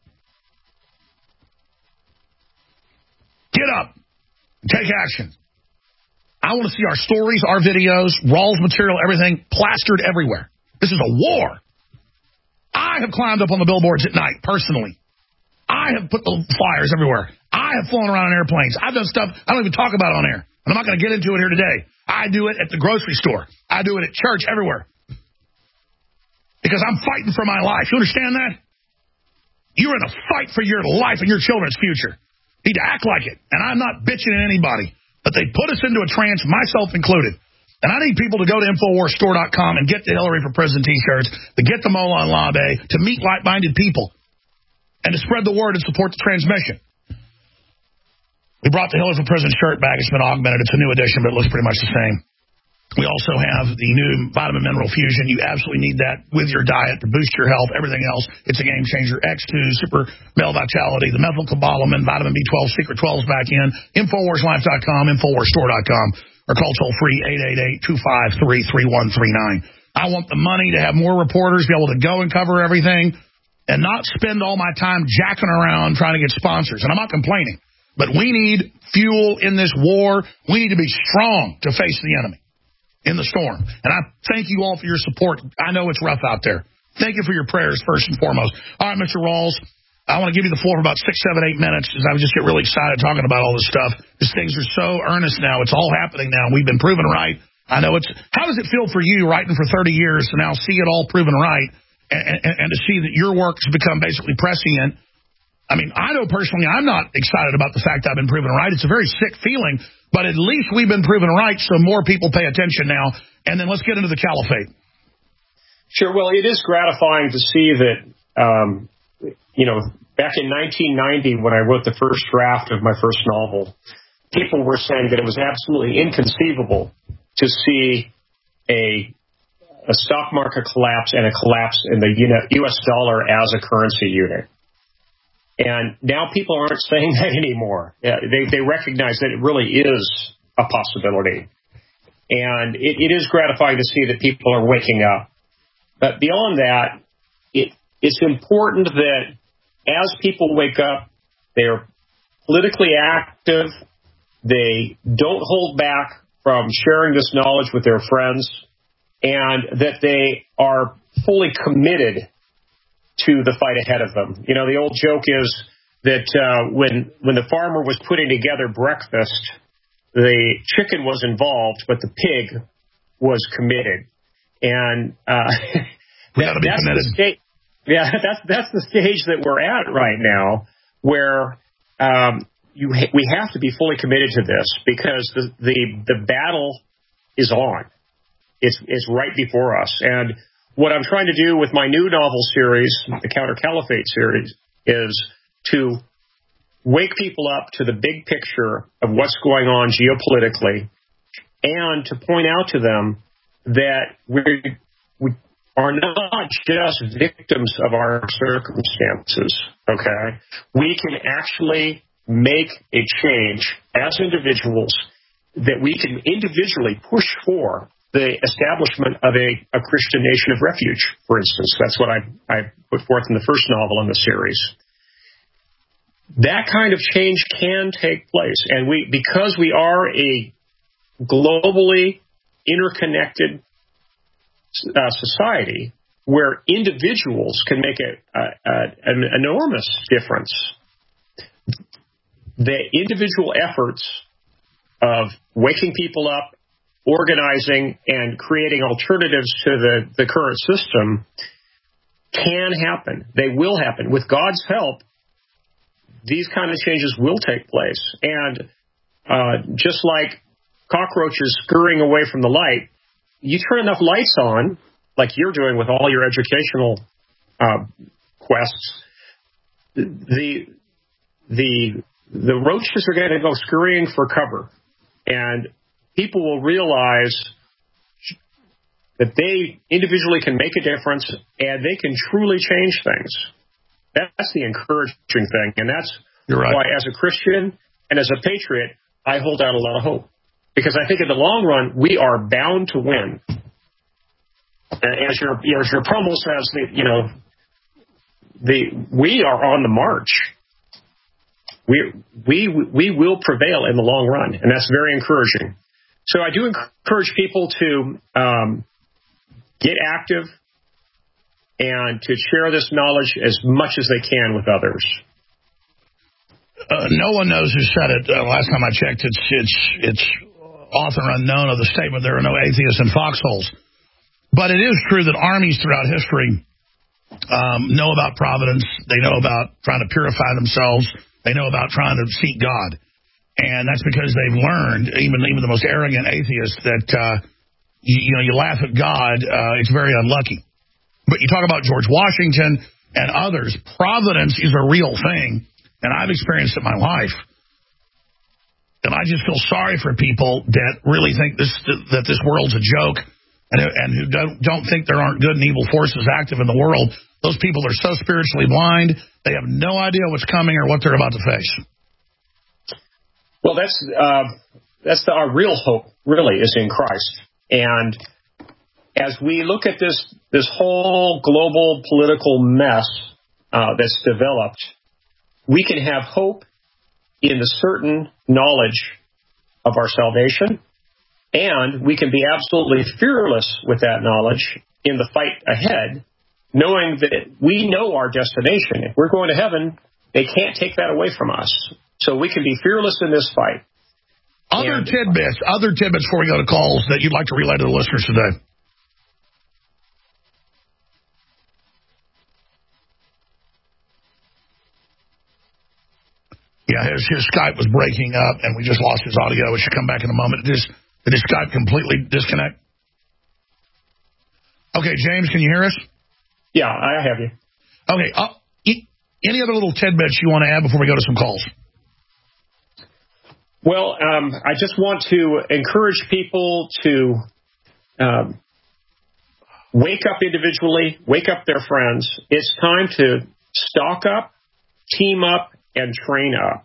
Get up. Take action. I want to see our stories, our videos, Rawls material, everything plastered everywhere. This is a war. I have climbed up on the billboards at night, personally. I have put the flyers everywhere. I have flown around in airplanes. I've done stuff I don't even talk about on air. And I'm not going to get into it here today. I do it at the grocery store. I do it at church, everywhere. Because I'm fighting for my life. You understand that? You're in a fight for your life and your children's future. You need to act like it. And I'm not bitching at anybody. But they put us into a trance, myself included. And I need people to go to Infowars Store dot com and get the Hillary for President T-shirts, to get the Molon Labe, to meet like-minded people, and to spread the word and support the transmission. We brought the Hillary for President shirt back. It's been augmented. It's a new edition, but it looks pretty much the same. We also have the new Vitamin Mineral Fusion. You absolutely need that with your diet to boost your health, everything else. It's a game changer. X two, Super Male Vitality, the methylcobalamin, Vitamin B twelve, Secret twelve's back in. Infowars Life dot com, Infowars Store dot com, or call toll-free eight eight eight, two five three, three one three nine. I want the money to have more reporters, be able to go and cover everything, and not spend all my time jacking around trying to get sponsors. And I'm not complaining, but we need fuel in this war. We need to be strong to face the enemy in the storm. And I thank you all for your support. I know it's rough out there. Thank you for your prayers, first and foremost. All right, Mister Rawls, I want to give you the floor for about six, seven, eight minutes, because I just get really excited talking about all this stuff. These things are so earnest now. It's all happening now. We've been proven right. I know it's... How does it feel for you, writing for thirty years, to now see it all proven right? And, and, and to see that your work has become basically prescient. I mean, I know personally I'm not excited about the fact that I've been proven right. It's a very sick feeling, but at least we've been proven right, so more people pay attention now. And then let's get into the caliphate. Sure. Well, it is gratifying to see that, um, you know, back in nineteen ninety, when I wrote the first draft of my first novel, people were saying that it was absolutely inconceivable to see a a stock market collapse and a collapse in the U S dollar as a currency unit. And now people aren't saying that anymore. They, they recognize that it really is a possibility. And it, it is gratifying to see that people are waking up. But beyond that, it, it's important that as people wake up, they're politically active, they don't hold back from sharing this knowledge with their friends, and that they are fully committed to the fight ahead of them. You know, the old joke is that uh, when when the farmer was putting together breakfast, the chicken was involved, but the pig was committed. And uh, we that, be that's committed. the stage. Yeah, that's that's the stage that we're at right now, where um, you ha- we have to be fully committed to this, because the the, the battle is on. It's, it's right before us. And what I'm trying to do with my new novel series, the Counter Caliphate series, is to wake people up to the big picture of what's going on geopolitically, and to point out to them that we we are not just victims of our circumstances, okay? We can actually make a change as individuals, that we can individually push for the establishment of a, a Christian nation of refuge, for instance. That's what I, I put forth in the first novel in the series. That kind of change can take place. And we, because we are a globally interconnected uh, society where individuals can make a, a, a, an enormous difference, the individual efforts of waking people up, organizing, and creating alternatives to the, the current system can happen. They will happen. With God's help, these kind of changes will take place. And uh, just like cockroaches scurrying away from the light, you turn enough lights on, like you're doing with all your educational uh, quests, the the the roaches are going to go scurrying for cover. And people will realize that they individually can make a difference, and they can truly change things. That's the encouraging thing. And that's You're right. why, as a Christian and as a patriot, I hold out a lot of hope. Because I think in the long run, we are bound to win. As your, as your promo says, you know, the we are on the march. We we we will prevail in the long run, and that's very encouraging. So I do encourage people to um, get active and to share this knowledge as much as they can with others. Uh, no one knows who said it. Uh, last time I checked, it's it's it's author unknown of the statement, "There are no atheists in foxholes." But it is true that armies throughout history um, know about providence. They know about trying to purify themselves. They know about trying to seek God. And that's because they've learned, even even the most arrogant atheists, that uh, you, you know you laugh at God, uh, it's very unlucky. But you talk about George Washington and others. Providence is a real thing, and I've experienced it in my life. And I just feel sorry for people that really think this that this world's a joke, and, and who don't don't think there aren't good and evil forces active in the world. Those people are so spiritually blind, they have no idea what's coming or what they're about to face. Well, that's uh, that's the, our real hope, really, is in Christ. And as we look at this this whole global political mess uh, that's developed, we can have hope in the certain knowledge of our salvation, and we can be absolutely fearless with that knowledge in the fight ahead, knowing that we know our destination. If we're going to heaven, they can't take that away from us. So we can be fearless in this fight. Other and, tidbits, other tidbits before we go to calls that you'd like to relay to the listeners today. Yeah, his, his Skype was breaking up, and we just lost his audio. It should come back in a moment. Did his, did his Skype completely disconnect? Okay, James, can you hear us? Yeah, I have you. Okay, uh, any other little tidbits you want to add before we go to some calls? Well, um, I just want to encourage people to um, wake up individually, wake up their friends. It's time to stock up, team up, and train up.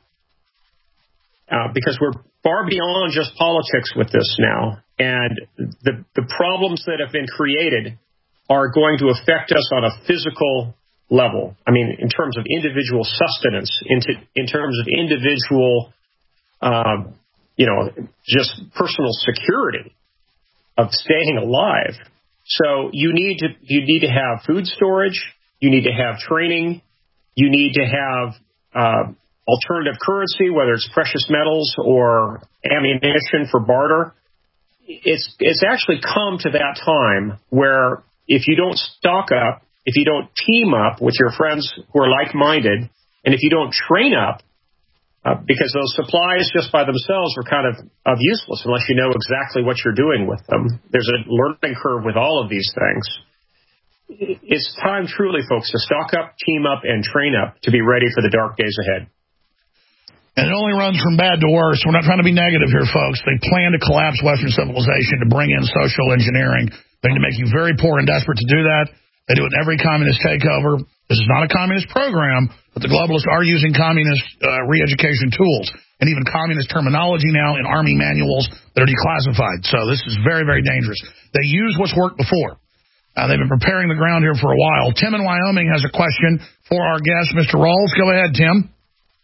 Uh, because we're far beyond just politics with this now. And the, the problems that have been created are going to affect us on a physical level. I mean, in terms of individual sustenance, into, in terms of individual, um, you know, just personal security of staying alive. So you need to you need to have food storage. You need to have training. You need to have uh, alternative currency, whether it's precious metals or ammunition for barter. It's it's actually come to that time where if you don't stock up, if you don't team up with your friends who are like-minded, and if you don't train up, uh, because those supplies just by themselves are kind of, of useless unless you know exactly what you're doing with them. There's a learning curve with all of these things. It's time truly, folks, to stock up, team up, and train up to be ready for the dark days ahead. And it only runs from bad to worse. We're not trying to be negative here, folks. They plan to collapse Western civilization to bring in social engineering. They need to make you very poor and desperate to do that. They do it in every communist takeover. This is not a communist program, but the globalists are using communist uh, re-education tools and even communist terminology now in army manuals that are declassified. So this is very, very dangerous. They use what's worked before. Uh, they've been preparing the ground here for a while. Tim in Wyoming has a question for our guest, Mister Rawls. Go ahead, Tim.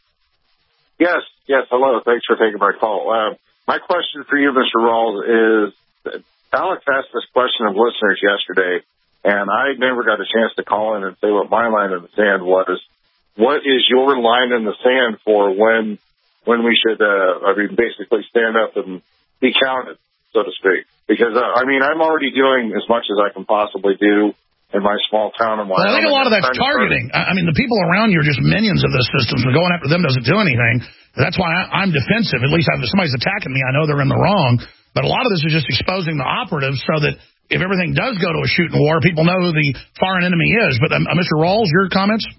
Yes, yes, hello. Thanks for taking my call. Uh, my question for you, Mister Rawls, is Alex asked this question of listeners yesterday, and I never got a chance to call in and say what my line in the sand was. What is your line in the sand for when when we should, uh, I mean, basically stand up and be counted, so to speak? Because, uh, I mean, I'm already doing as much as I can possibly do in my small town in Wyoming. Well, I think a lot of that's targeting. I mean, the people around you are just minions of this system, so going after them doesn't do anything. That's why I, I'm defensive. At least if somebody's attacking me, I know they're in the wrong. But a lot of this is just exposing the operatives so that if everything does go to a shooting war, people know who the foreign enemy is. But, um, uh, Mister Rawls, your comments?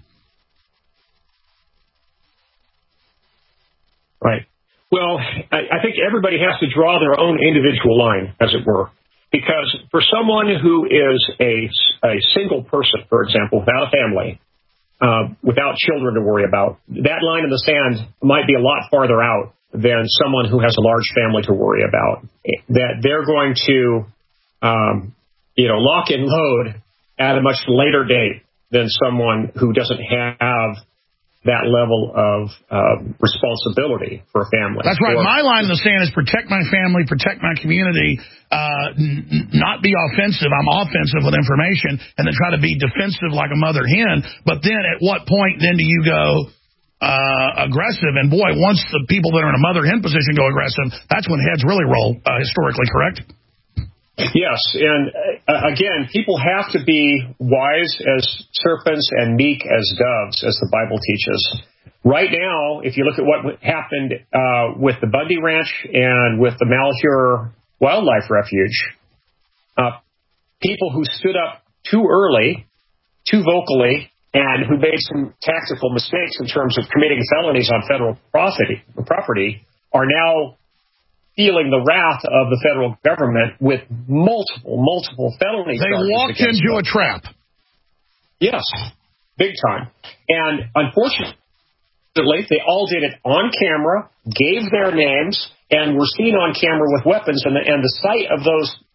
Right. Well, I, I think everybody has to draw their own individual line, as it were. Because for someone who is a, a single person, for example, without a family, uh, without children to worry about, that line in the sand might be a lot farther out than someone who has a large family to worry about. That they're going to, um, you know, lock and load at a much later date than someone who doesn't have that level of uh, responsibility for a family. That's right. Or, my line in the sand is protect my family, protect my community, uh, n- not be offensive. I'm offensive with information, and then try to be defensive like a mother hen. But then at what point then do you go uh, aggressive? And boy, once the people that are in a mother hen position go aggressive, that's when heads really roll, uh, historically, correct? Yes, and uh, again, people have to be wise as serpents and meek as doves, as the Bible teaches. Right now, if you look at what happened uh, with the Bundy Ranch and with the Malheur Wildlife Refuge, uh, people who stood up too early, too vocally, and who made some tactical mistakes in terms of committing felonies on federal property, property are now feeling the wrath of the federal government with multiple, multiple felony charges. They walked into them. a trap. Yes, big time. And unfortunately, they all did it on camera, gave their names, and were seen on camera with weapons. And the, and the sight of those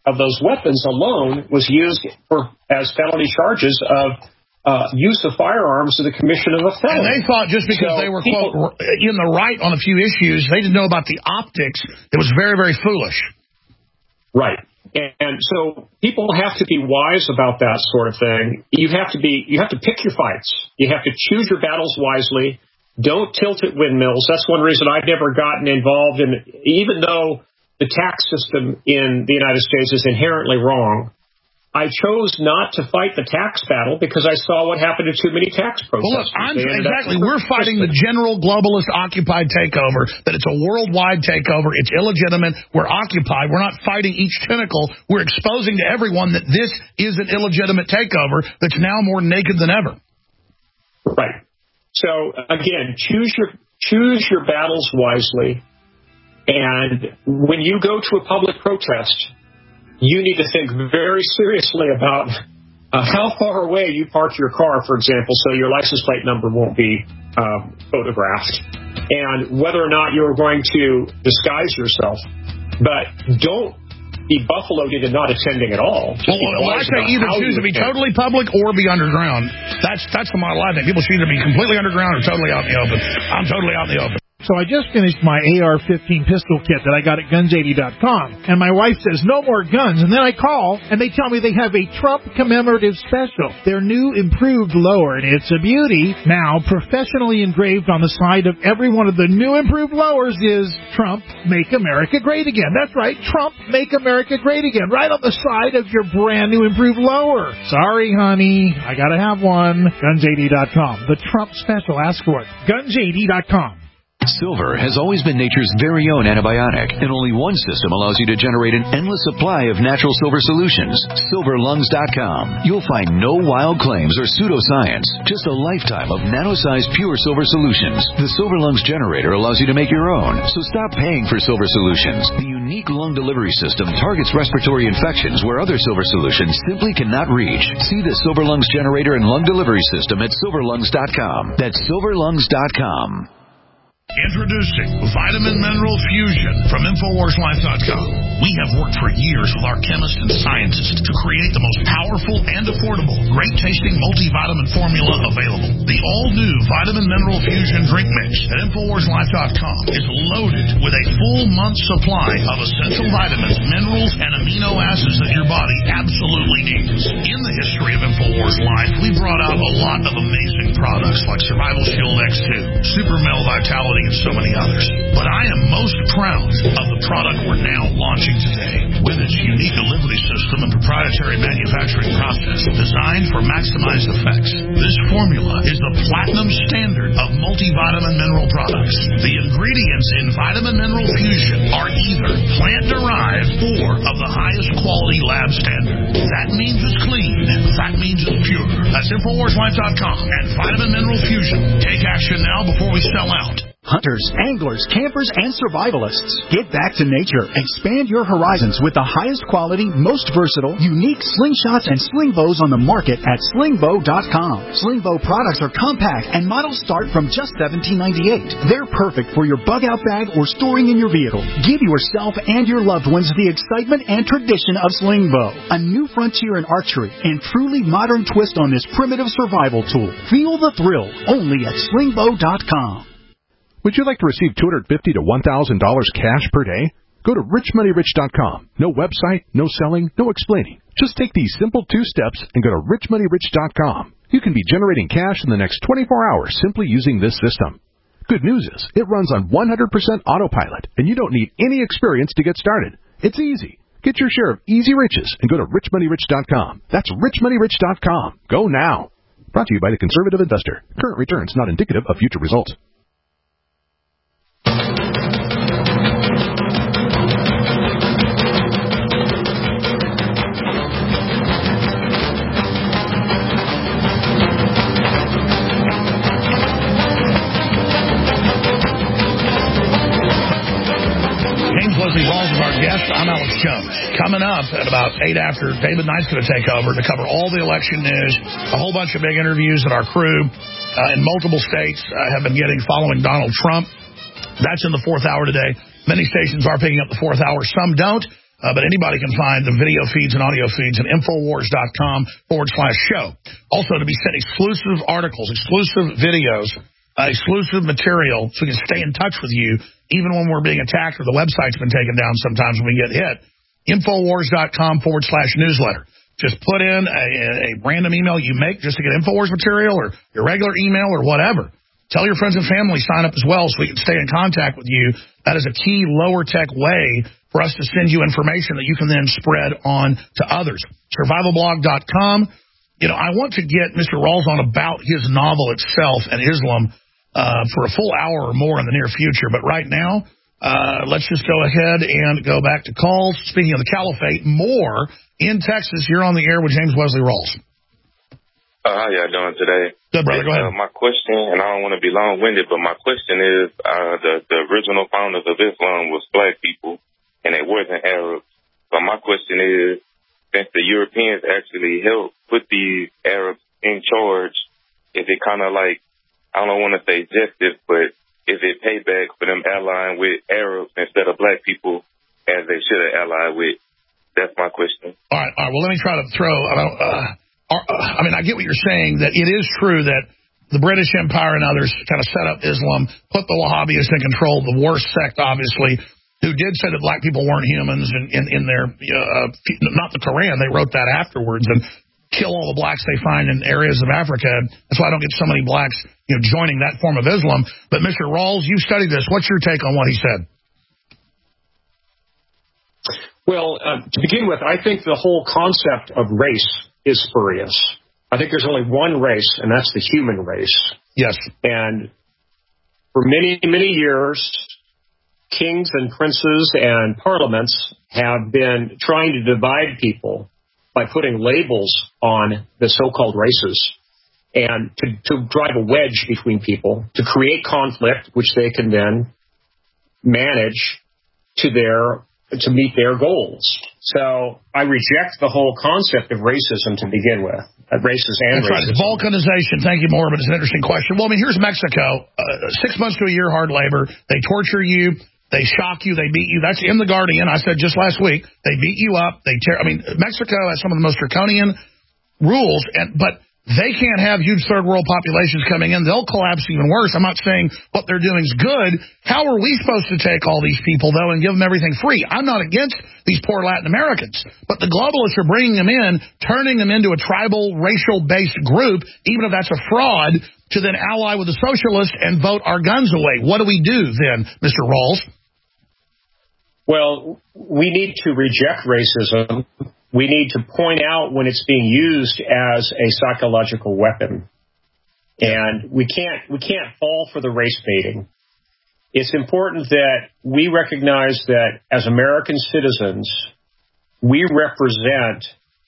of those weapons alone was used for as felony charges of uh, use of firearms in the commission of a felony. And they thought just because so they were, people, quote, in the right on a few issues, they didn't know about the optics. It was very, very foolish. Right. And, and so people have to be wise about that sort of thing. You have to be, you have to pick your fights. You have to choose your battles wisely. Don't tilt at windmills. That's one reason I've never gotten involved in, even though the tax system in the United States is inherently wrong. I chose not to fight the tax battle because I saw what happened to too many tax protesters. Well, look, I'm, exactly. We're fighting the general globalist occupied takeover, that it's a worldwide takeover. It's illegitimate. We're occupied. We're not fighting each tentacle. We're exposing to everyone that this is an illegitimate takeover that's now more naked than ever. Right. So, again, choose your choose your battles wisely. And when you go to a public protest, you need to think very seriously about uh, how far away you park your car, for example, so your license plate number won't be um, photographed, and whether or not you're going to disguise yourself. But don't be buffaloed into not attending at all. Well, well I say either choose to be attend. totally public or be underground. That's that's the model I think. People should either be completely underground or totally out in the open. I'm totally out in the open. So I just finished my A R fifteen pistol kit that I got at guns eighty dot com, and my wife says, no more guns, and then I call, and they tell me they have a Trump commemorative special. Their new improved lower, and it's a beauty. Now, professionally engraved on the side of every one of the new improved lowers is Trump, Make America Great Again. That's right, Trump, Make America Great Again, right on the side of your brand new improved lower. Sorry, honey, I gotta have one. guns eighty dot com, the Trump special, ask for it. guns eighty dot com. Silver has always been nature's very own antibiotic, and only one system allows you to generate an endless supply of natural silver solutions. silver lungs dot com. You'll find no wild claims or pseudoscience, just a lifetime of nano-sized pure silver solutions. The Silver Lungs generator allows you to make your own, so stop paying for silver solutions. The unique lung delivery system targets respiratory infections where other silver solutions simply cannot reach. See the Silver Lungs generator and lung delivery system at silver lungs dot com. That's silver lungs dot com. Introducing Vitamin Mineral Fusion from Infowars Life dot com. We have worked for years with our chemists and scientists to create the most powerful and affordable, great-tasting multivitamin formula available. The all-new Vitamin Mineral Fusion drink mix at Infowars Life dot com is loaded with a full month's supply of essential vitamins, minerals, and amino acids that your body absolutely needs. In the history of Infowars Life, we brought out a lot of amazing products like Survival Shield X two, Super Mel Vitality, and so many others. But I am most proud of the product we're now launching today. With its unique delivery system and proprietary manufacturing process designed for maximized effects, this formula is the platinum standard of multivitamin mineral products. The ingredients in Vitamin Mineral Fusion are either plant-derived or of the highest quality lab standard. That means it's clean. That means it's pure. That's Infowars Life dot com and Vitamin Mineral Fusion. Take action now before we sell out. Hunters, anglers, campers, and survivalists. Get back to nature. Expand your horizons with the highest quality, most versatile, unique slingshots and sling bows on the market at sling bow dot com. Sling bow products are compact and models start from just seventeen ninety-eight. They're perfect for your bug-out bag or storing in your vehicle. Give yourself and your loved ones the excitement and tradition of sling bow. A new frontier in archery and truly modern twist on this primitive survival tool. Feel the thrill only at sling bow dot com. Would you like to receive two hundred fifty dollars to one thousand dollars cash per day? Go to rich money rich dot com. No website, no selling, no explaining. Just take these simple two steps and go to rich money rich dot com. You can be generating cash in the next twenty-four hours simply using this system. Good news is, it runs on one hundred percent autopilot, and you don't need any experience to get started. It's easy. Get your share of easy riches and go to rich money rich dot com. That's rich money rich dot com. Go now. Brought to you by the Conservative Investor. Current returns not indicative of future results. Leslie Rawls is our guest. I'm Alex Jones. Coming up at about eight after, David Knight's going to take over to cover all the election news, a whole bunch of big interviews that our crew uh, in multiple states uh, have been getting following Donald Trump. That's in the fourth hour today. Many stations are picking up the fourth hour. Some don't. Uh, but anybody can find the video feeds and audio feeds at Infowars.com forward slash show. Also, to be sent exclusive articles, exclusive videos, uh, exclusive material, so we can stay in touch with you, even when we're being attacked or the website's been taken down sometimes when we get hit. Infowars.com forward slash newsletter. Just put in a, a random email you make just to get Infowars material or your regular email or whatever. Tell your friends and family, sign up as well so we can stay in contact with you. That is a key lower-tech way for us to send you information that you can then spread on to others. survival blog dot com. You know, I want to get Mister Rawls on about his novel itself and Islam uh, for a full hour or more in the near future. But right now, uh, let's just go ahead and go back to calls. Speaking of the caliphate, more in Texas. You're on the air with James Wesley Rawls. Uh, how y'all doing today? Good, brother. Go ahead. Uh, my question, and I don't want to be long-winded, but my question is, uh, the, the original founders of Islam was black people, and it wasn't Arabs. So my question is, since the Europeans actually helped put these Arabs in charge, is it kind of like, I don't want to say justice, but is it payback for them allying with Arabs instead of black people as they should have allied with? That's my question. All right, all right. Well, let me try to throw, I don't, uh, I mean, I get what you're saying, that it is true that the British Empire and others kind of set up Islam, put the Wahhabis in control, the worst sect, obviously, who did say that black people weren't humans in, in, in their, uh, not the Quran, they wrote that afterwards, and kill all the blacks they find in areas of Africa. That's why I don't get so many blacks, you know, joining that form of Islam. But Mister Rawls, you studied this. What's your take on what he said? Well, uh, to begin with, I think the whole concept of race is spurious. I think there's only one race, and that's the human race. Yes. And for many, many years, kings and princes and parliaments have been trying to divide people by putting labels on the so-called races and to, to drive a wedge between people, to create conflict, which they can then manage to their to meet their goals. So I reject the whole concept of racism to begin with. Uh, races and That's racism. Right. Balkanization. Thank you, Morbid. It's an interesting question. Well, I mean, here's Mexico. Uh, six months to a year hard labor. They torture you. They shock you. They beat you. That's in The Guardian. I said just last week. They beat you up. They tear. I mean, Mexico has some of the most draconian rules, and but they can't have huge third world populations coming in. They'll collapse even worse. I'm not saying what they're doing is good. How are we supposed to take all these people, though, and give them everything free? I'm not against these poor Latin Americans, but the globalists are bringing them in, turning them into a tribal, racial-based group, even if that's a fraud, to then ally with the socialists and vote our guns away. What do we do then, Mister Rawls? Well, we need to reject racism. We need to point out when it's being used as a psychological weapon. And we can't we can't fall for the race baiting. It's important that we recognize that as American citizens, we represent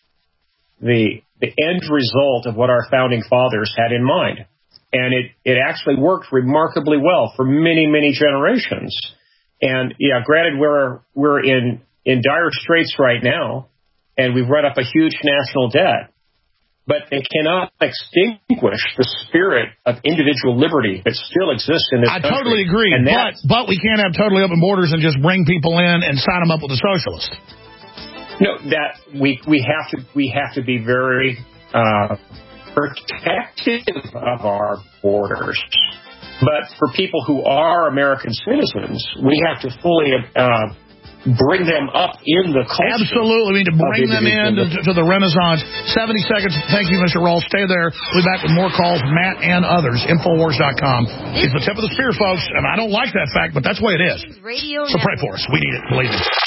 the the end result of what our founding fathers had in mind. And it, it actually worked remarkably well for many, many generations. And yeah, granted, we're we're in, in dire straits right now. And we've run up a huge national debt. But they cannot extinguish the spirit of individual liberty that still exists in this I country. I totally agree. And but but we can't have totally open borders and just bring people in and sign them up with the socialists. No, that we we have to we have to be very uh, protective of our borders. But for people who are American citizens, we have to fully uh, bring them up in the culture. Absolutely. We need to bring them in to, to the Renaissance. seventy seconds. Thank you, Mister Rawls. Stay there. We'll be back with more calls. Matt and others. Infowars dot com. It's the tip of the spear, folks. And I don't like that fact, but that's the way it is. So pray for us. We need it. Believe it.